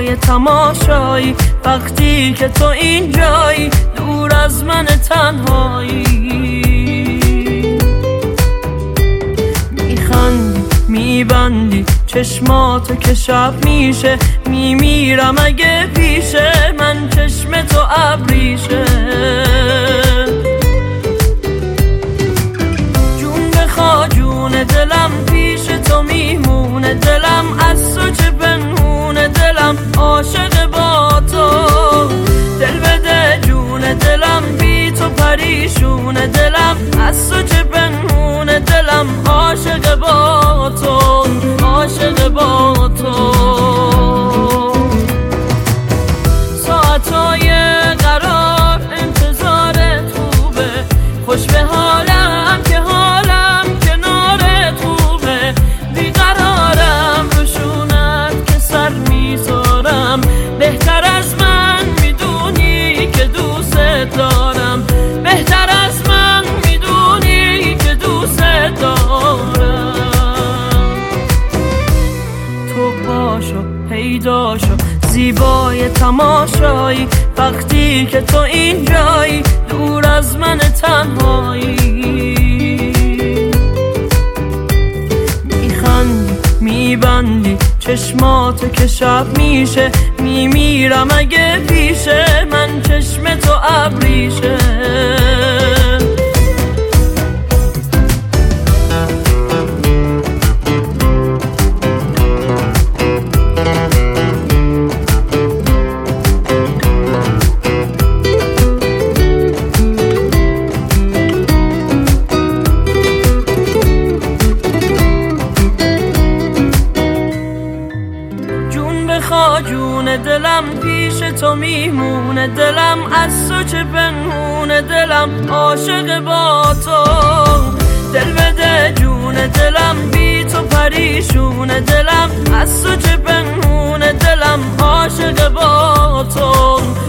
زیبای تماشایی وقتی که تو اینجایی دور از من تنهایی. میخندی میبندی چشماتو که شب میشه میمیرم اگه پیشه من چشم تو ابریشه. جون بخوا جون دلم پیش تو میمونه دلم از تو چه پنهونه دلم عاشق با تو. دل بده جون دلم بی تو پریشونه دلم از تو چه پنهونه دلم عاشق با تو عاشق با تو. ساعتای قرار انتظارت خوبه خوش به حالم که حالم کنارت خوبه. بیقرارم روشونت که سر میذارم بهتر از من میدونی که دوست دارم بهتر از من میدونی که دوست دارم. تو پاشو پیدا شو زیبای تماشایی وقتی که تو اینجایی دور از من تنهایی. میخندی میبندی چشماتو که شب میشه میمیرم اگه پیشه من چشم تو ابریشه. جون دلم پیش تو میمونه دلم از تو چه پنهونه دلم عاشق با تو. دل بده جون دلم بی تو پریشونه دلم از تو چه پنهونه دلم عاشق با تو